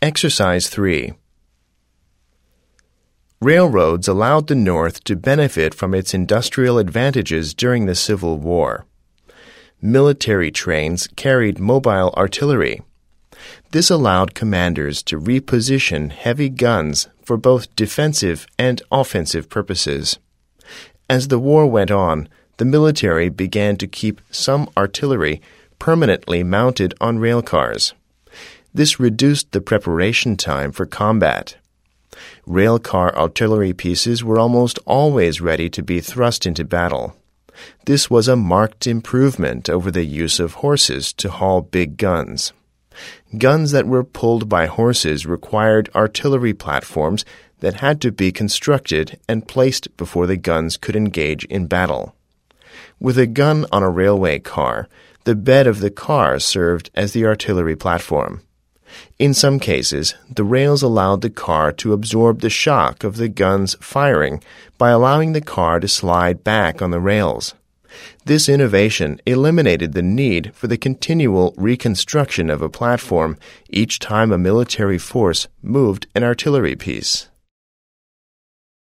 Exercise 3. Railroads allowed the North to benefit from its industrial advantages during the Civil War. Military trains carried mobile artillery. This allowed commanders to reposition heavy guns for both defensive and offensive purposes. As the war went on, the military began to keep some artillery permanently mounted on railcars. This reduced the preparation time for combat. Railcar artillery pieces were almost always ready to be thrust into battle. This was a marked improvement over the use of horses to haul big guns. Guns that were pulled by horses required artillery platforms that had to be constructed and placed before the guns could engage in battle. With a gun on a railway car, the bed of the car served as the artillery platform. In some cases, the rails allowed the car to absorb the shock of the gun's firing by allowing the car to slide back on the rails. This innovation eliminated the need for the continual reconstruction of a platform each time a military force moved an artillery piece.